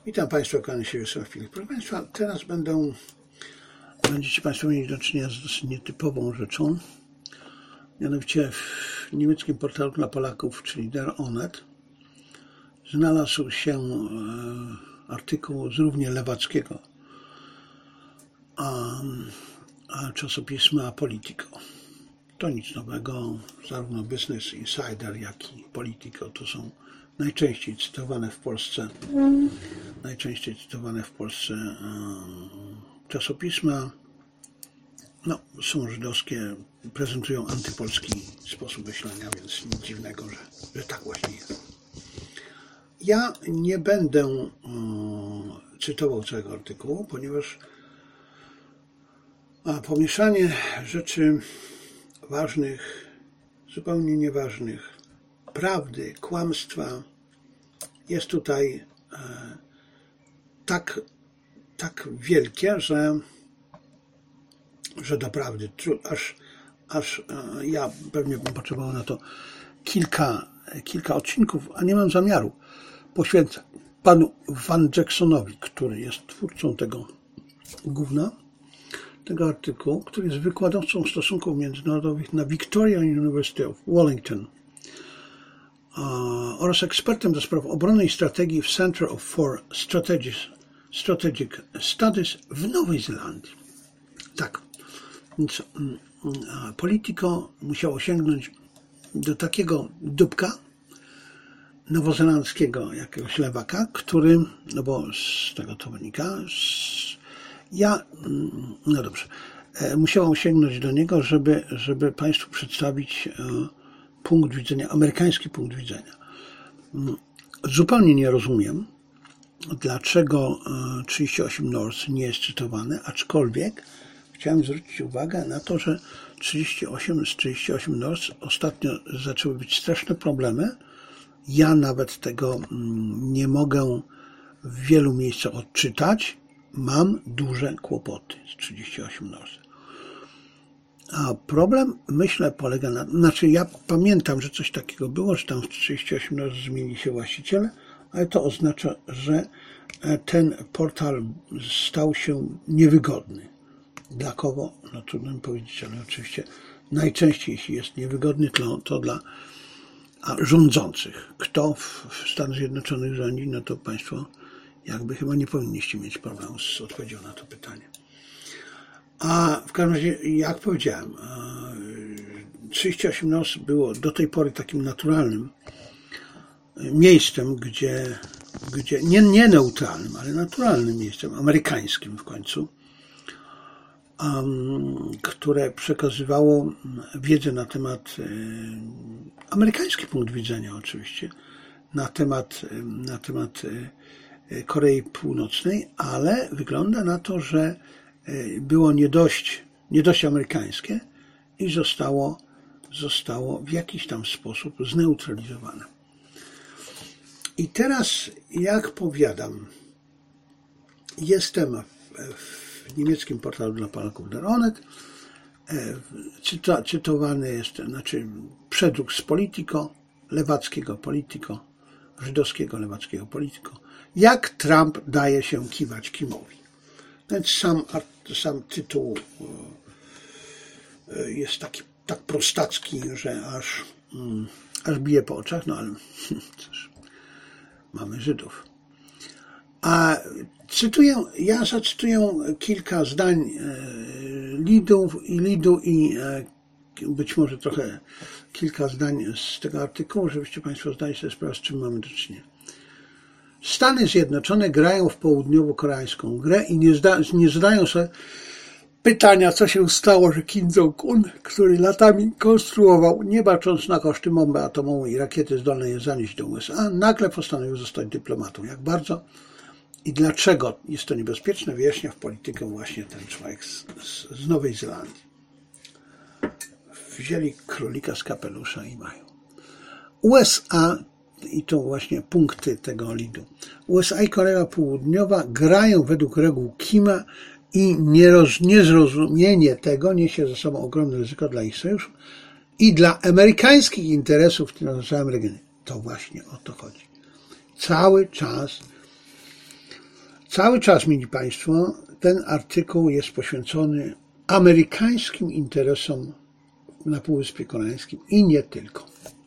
Witam Państwa, kłaniam się Wiesław Filip. Proszę Państwa, teraz będziecie Państwo mieli do czynienia z dosyć nietypową rzeczą. Mianowicie w niemieckim portalu dla Polaków, czyli Der Onet, znalazł się artykuł z równie lewackiego czasopisma Politico. To nic nowego, zarówno Business Insider, jak i Politico to są najczęściej cytowane w Polsce czasopisma. No, są żydowskie, prezentują antypolski sposób myślenia, więc nic dziwnego, że tak właśnie jest. Ja nie będę cytował całego artykułu, ponieważ pomieszanie rzeczy ważnych, zupełnie nieważnych, prawdy, kłamstwa jest tutaj tak wielkie, że doprawdy aż ja pewnie bym potrzebował na to kilka odcinków, a nie mam zamiaru poświęcać panu Van Jacksonowi, który jest twórcą tego gówna, tego artykułu, który jest wykładowcą stosunków międzynarodowych na Victoria University of Wellington oraz ekspertem do spraw obrony i strategii w Center for Strategic Studies w Nowej Zelandii. Tak, więc Politico musiało sięgnąć do takiego dupka nowozelandzkiego jakiegoś lewaka, który, no bo z tego to wynika, musiało sięgnąć do niego, żeby Państwu przedstawić punkt widzenia, amerykański punkt widzenia. Zupełnie nie rozumiem, dlaczego 38 North nie jest cytowane, aczkolwiek chciałem zwrócić uwagę na to, że 38 North ostatnio zaczęły być straszne problemy. Ja nawet tego nie mogę w wielu miejscach odczytać. Mam duże kłopoty z 38 North. A problem, myślę, polega na... Znaczy, ja pamiętam, że coś takiego było, że tam w 38 North zmienili się właściciele, ale to oznacza, że ten portal stał się niewygodny. Dla kogo? No trudno mi powiedzieć, ale oczywiście najczęściej, jeśli jest niewygodny, to dla rządzących. Kto w Stanach Zjednoczonych rządzi, no to Państwo jakby chyba nie powinniście mieć problemu z odpowiedzią na to pytanie. A w każdym razie, jak powiedziałem, 38 North było do tej pory takim naturalnym miejscem, gdzie nie neutralnym, ale naturalnym miejscem, amerykańskim w końcu, które przekazywało wiedzę na temat, amerykański punkt widzenia oczywiście, na temat Korei Północnej, ale wygląda na to, że było nie dość amerykańskie i zostało w jakiś tam sposób zneutralizowane. I teraz, jak powiadam, jestem w niemieckim portalu dla Polaków Der Onet, cytowany jest, przedruk z Politico, lewackiego Politico, żydowskiego lewackiego Politico, jak Trump daje się kiwać Kimowi. Więc sam tytuł jest tak prostacki, że aż bije po oczach, no ale cóż, mamy Żydów. A ja zacytuję kilka zdań Lidu i być może trochę kilka zdań z tego artykułu, żebyście Państwo zdali sobie sprawę, z czym mamy do czynienia. Stany Zjednoczone grają w południowo-koreańską grę i nie zadają sobie pytania, co się stało, że Kim Jong-un, który latami konstruował, nie bacząc na koszty bomby atomowej i rakiety zdolnej je zanieść do USA, nagle postanowił zostać dyplomatą. Jak bardzo i dlaczego jest to niebezpieczne, wyjaśnia w Politykę właśnie ten człowiek z Nowej Zelandii. Wzięli królika z kapelusza i mają. USA, i to właśnie punkty tego Lidu, USA i Korea Południowa grają według reguł Kima i niezrozumienie tego niesie ze sobą ogromne ryzyko dla ich sojuszu i dla amerykańskich interesów na całym regionie. To właśnie o to chodzi. Cały czas Cały czas, mili Państwo, ten artykuł jest poświęcony amerykańskim interesom na Półwyspie Koreańskim i nie tylko.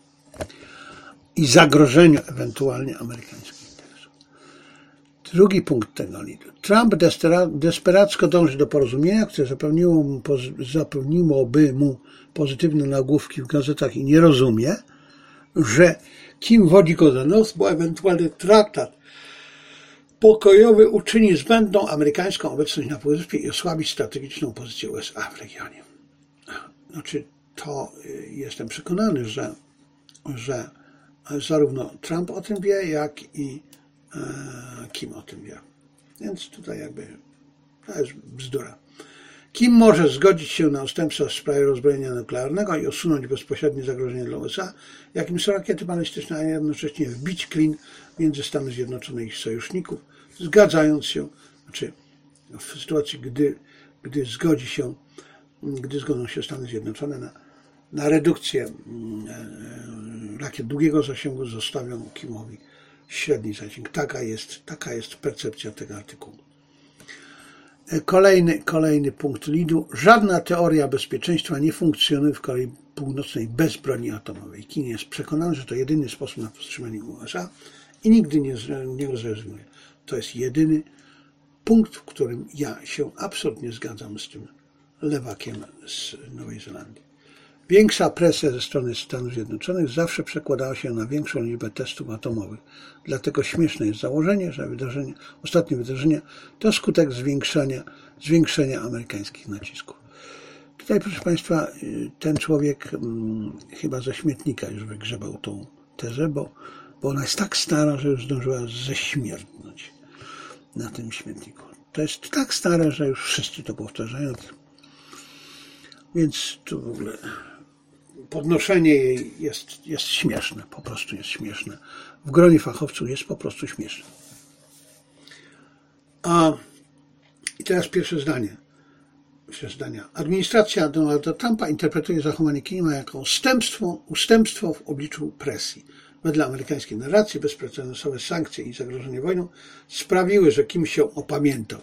I zagrożeniu ewentualnie amerykańskich interesów. Drugi punkt tego lidu. Trump desperacko dąży do porozumienia, które zapewniłoby mu pozytywne nagłówki w gazetach i nie rozumie, że Kim wodzi go za nos, bo ewentualny traktat pokojowy uczyni zbędną amerykańską obecność na Półwyspie i osłabi strategiczną pozycję USA w regionie. Znaczy, to jestem przekonany, że zarówno Trump o tym wie, jak i Kim o tym wie. Więc tutaj jakby to jest bzdura. Kim może zgodzić się na ustępstwa w sprawie rozbrojenia nuklearnego i usunąć bezpośrednie zagrożenie dla USA, jakim są rakiety balistyczne, a jednocześnie wbić klin między Stany Zjednoczone i ich sojuszników, zgadzając się, znaczy w sytuacji, gdy zgodzą się Stany Zjednoczone na redukcję rakiet długiego zasięgu, zostawią Kimowi średni zasięg. Taka jest percepcja tego artykułu. Kolejny punkt lidu. Żadna teoria bezpieczeństwa nie funkcjonuje w Korei Północnej bez broni atomowej. Kim jest przekonany, że to jedyny sposób na powstrzymanie USA i nigdy nie zrezygnuje. To jest jedyny punkt, w którym ja się absolutnie zgadzam z tym lewakiem z Nowej Zelandii. Większa presja ze strony Stanów Zjednoczonych zawsze przekładała się na większą liczbę testów atomowych. Dlatego śmieszne jest założenie, że ostatnie wydarzenia to skutek zwiększenia amerykańskich nacisków. Tutaj, proszę Państwa, ten człowiek chyba ze śmietnika już wygrzebał tą tezę, bo ona jest tak stara, że już zdążyła ześmierdnąć na tym śmietniku. To jest tak stare, że już wszyscy to powtarzają. Więc tu w ogóle podnoszenie jej jest śmieszne, po prostu jest śmieszne. W gronie fachowców jest po prostu śmieszne. I teraz pierwsze zdania. Administracja Donalda Trumpa interpretuje zachowanie Kima jako ustępstwo w obliczu presji. Wedle amerykańskiej narracji bezprecedensowe sankcje i zagrożenie wojną sprawiły, że Kim się opamiętał.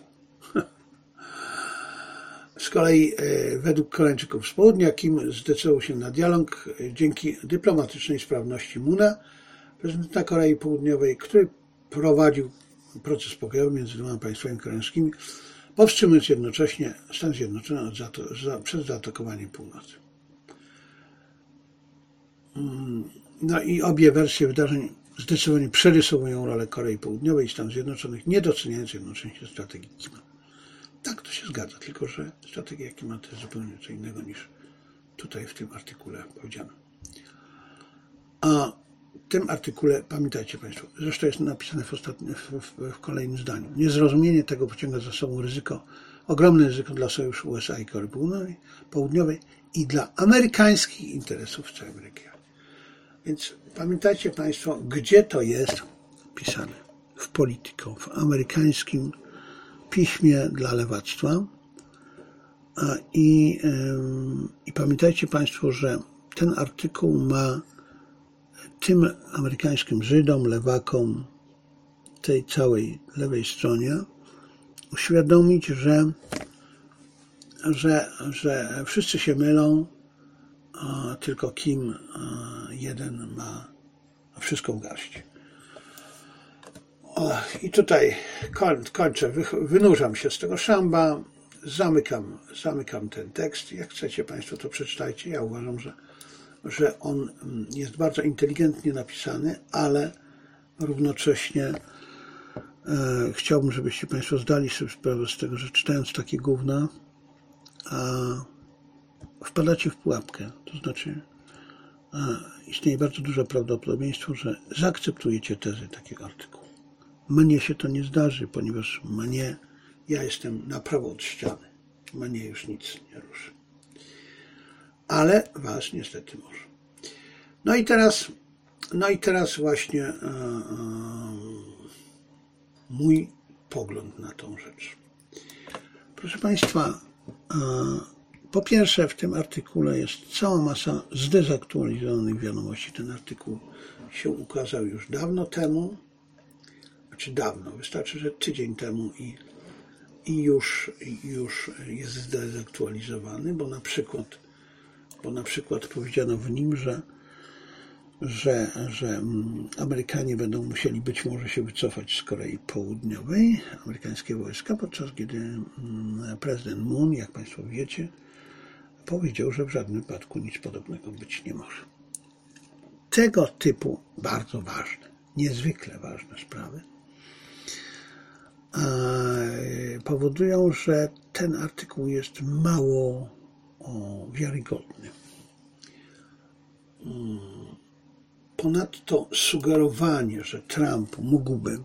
Z kolei według Koreańczyków z południa Kim zdecydował się na dialog dzięki dyplomatycznej sprawności Moona, prezydenta Korei Południowej, który prowadził proces pokojowy między dwoma państwami koreańskimi, powstrzymując jednocześnie Stany Zjednoczone przed zaatakowaniem północy. No i obie wersje wydarzeń zdecydowanie przerysowują rolę Korei Południowej i Stanów Zjednoczonych, nie doceniając jednocześnie strategii Kima. Tak, to się zgadza, tylko że strategia Kima to jest zupełnie co innego niż tutaj w tym artykule powiedziano. A w tym artykule, pamiętajcie Państwo, zresztą jest napisane w kolejnym zdaniu, niezrozumienie tego pociąga za sobą ogromne ryzyko dla sojuszu USA i Korei Południowej i dla amerykańskich interesów w całym regionie. Więc pamiętajcie Państwo, gdzie to jest pisane? W Politico, w amerykańskim piśmie dla lewactwa. I pamiętajcie Państwo, że ten artykuł ma tym amerykańskim Żydom, lewakom, tej całej lewej stronie uświadomić, że wszyscy się mylą, tylko Kim jeden ma wszystko w garści. I tutaj kończę, wynurzam się z tego szamba, zamykam ten tekst. Jak chcecie Państwo, to przeczytajcie. Ja uważam, że on jest bardzo inteligentnie napisany, ale równocześnie chciałbym, żebyście Państwo zdali sobie sprawę z tego, że czytając takie gówna, wpadacie w pułapkę. To znaczy istnieje bardzo duże prawdopodobieństwo, że zaakceptujecie tezy takiego artykułu. Mnie się to nie zdarzy, ponieważ ja jestem na prawo od ściany. Mnie już nic nie ruszy. Ale was niestety może. No i teraz właśnie mój pogląd na tą rzecz. Proszę Państwa, po pierwsze w tym artykule jest cała masa zdezaktualizowanych wiadomości. Ten artykuł się ukazał już dawno temu. znaczy dawno, wystarczy, że tydzień temu i już jest zdezaktualizowany, bo na przykład powiedziano w nim, że Amerykanie będą musieli być może się wycofać z Korei Południowej, amerykańskie wojska, podczas kiedy prezydent Moon, jak Państwo wiecie, powiedział, że w żadnym wypadku nic podobnego być nie może. Tego typu bardzo ważne, niezwykle ważne sprawy powodują, że ten artykuł jest mało wiarygodny. Ponadto sugerowanie, że Trump mógłby,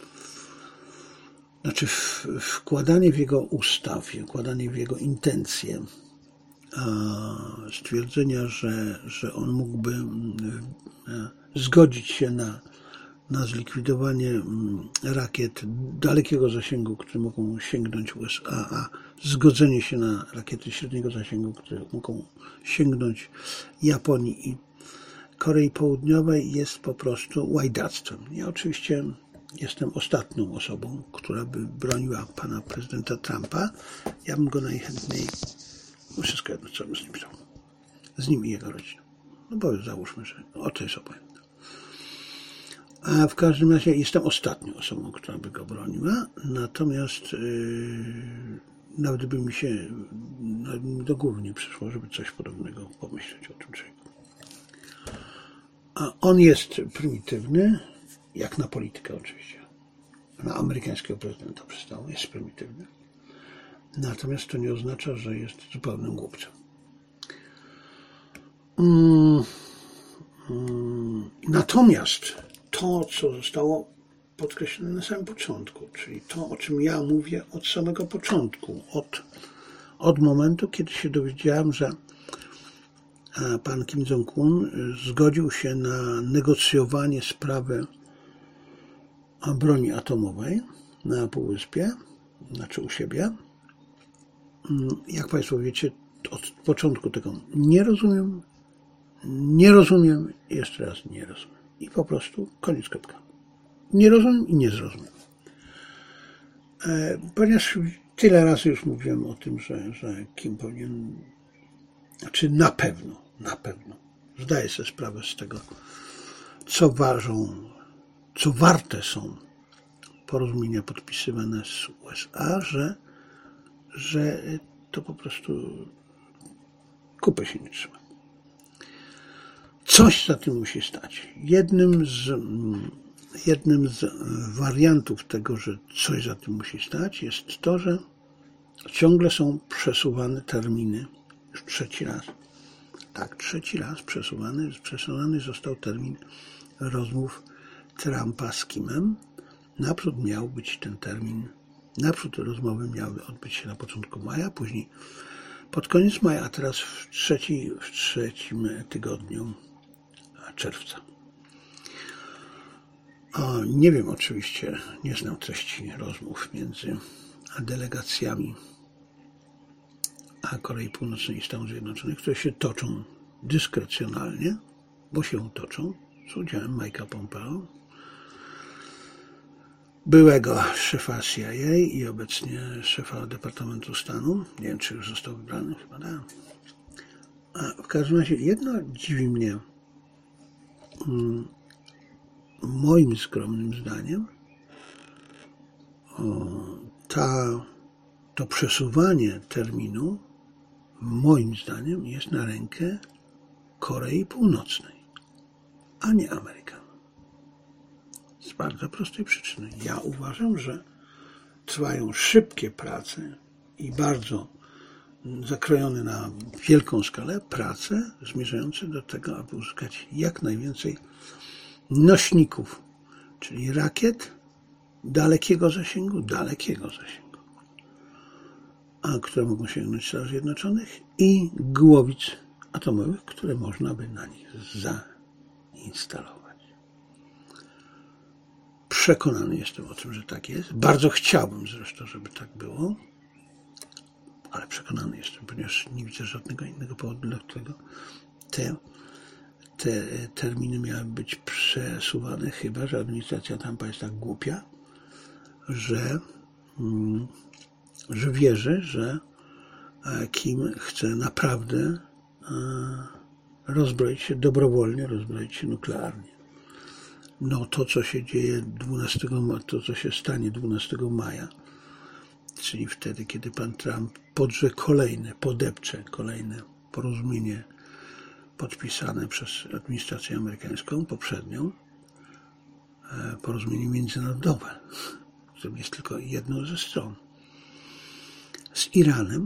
znaczy wkładanie w jego ustaw, wkładanie w jego intencje stwierdzenia, że on mógłby zgodzić się na zlikwidowanie rakiet dalekiego zasięgu, które mogą sięgnąć USA, a zgodzenie się na rakiety średniego zasięgu, które mogą sięgnąć Japonii i Korei Południowej, jest po prostu łajdactwem. Ja oczywiście jestem ostatnią osobą, która by broniła pana prezydenta Trumpa. Ja bym go najchętniej, wszystko jedno, co bym z nim zrobił. Z nim i jego rodziną. No bo załóżmy, że to jest obojętne. A w każdym razie jestem ostatnią osobą, która by go broniła, natomiast nawet by mi się do głowy nie przyszło, żeby coś podobnego pomyśleć o tym człowieku. A on jest prymitywny, jak na politykę oczywiście. Na amerykańskiego prezydenta przystało, jest prymitywny. Natomiast to nie oznacza, że jest zupełnym głupcem. Natomiast to, co zostało podkreślone na samym początku, czyli to, o czym ja mówię od samego początku, od momentu, kiedy się dowiedziałem, że pan Kim Jong-un zgodził się na negocjowanie sprawy broni atomowej na Półwyspie, znaczy u siebie. Jak Państwo wiecie, od początku tego nie rozumiem i jeszcze raz nie rozumiem. I po prostu koniec, kropka. Nie rozumiem i nie zrozumiem. Ponieważ tyle razy już mówiłem o tym, że Kim powinien, znaczy na pewno zdaje sobie sprawę z tego, co warte są porozumienia podpisywane z USA, że to po prostu kupy się nie trzyma. Coś za tym musi stać. Jednym z wariantów tego, że coś za tym musi stać, jest to, że ciągle są przesuwane terminy. Już trzeci raz. Tak, trzeci raz przesuwany został termin rozmów Trumpa z Kimem. Naprzód miał być ten termin, rozmowy miały odbyć się na początku maja, później pod koniec maja, a teraz w trzecim tygodniu czerwca. Nie wiem oczywiście, nie znam treści rozmów między delegacjami Korei Północnej i Stanów Zjednoczonych, które się toczą dyskrecjonalnie, bo się toczą z udziałem Mike'a Pompeo, byłego szefa CIA i obecnie szefa Departamentu Stanu. Nie wiem, czy już został wybrany, chyba da. A w każdym razie jedno dziwi mnie, moim skromnym zdaniem, to przesuwanie terminu, moim zdaniem, jest na rękę Korei Północnej, a nie Amerykanom. Z bardzo prostej przyczyny. Ja uważam, że trwają szybkie prace i bardzo zakrojone na wielką skalę prace zmierzające do tego, aby uzyskać jak najwięcej nośników, czyli rakiet dalekiego zasięgu, które mogą sięgnąć Stanów Zjednoczonych, i głowic atomowych, które można by na nich zainstalować. Przekonany jestem o tym, że tak jest. Bardzo chciałbym zresztą, żeby tak było, ale przekonany jestem, ponieważ nie widzę żadnego innego powodu, dla którego te terminy miały być przesuwane, chyba że administracja Trumpa jest tak głupia, że wierzy, że Kim chce naprawdę rozbroić się dobrowolnie, rozbroić się nuklearnie. No to, co się dzieje to, co się stanie 12 maja, czyli wtedy, kiedy pan Trump podepcze kolejne porozumienie podpisane przez administrację amerykańską, poprzednią, porozumienie międzynarodowe, które jest tylko jedną ze stron. Z Iranem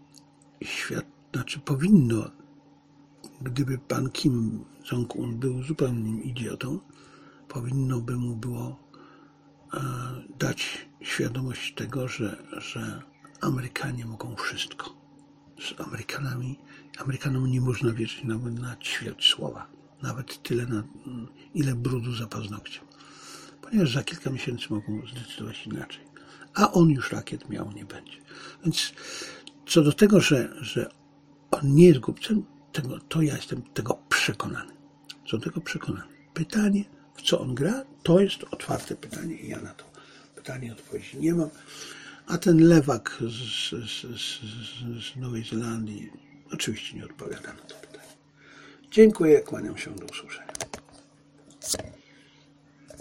powinno, gdyby pan Kim Jong-un był zupełnym idiotą, powinno by mu było dać świadomość tego, że Amerykanie mogą wszystko. Z Amerykanom nie można wierzyć nawet na ćwierć słowa, nawet tyle, ile brudu za paznokciem, ponieważ za kilka miesięcy mogą zdecydować inaczej. A on już rakiet miał, nie będzie. Więc co do tego, że on nie jest głupcem, to ja jestem tego przekonany. Co do tego przekonany. Pytanie, w co on gra, to jest otwarte pytanie i ja na to pytanie odpowiedzi nie mam. A ten lewak z Nowej Zelandii oczywiście nie odpowiada na to pytanie. Dziękuję, kłaniam się, do usłyszenia.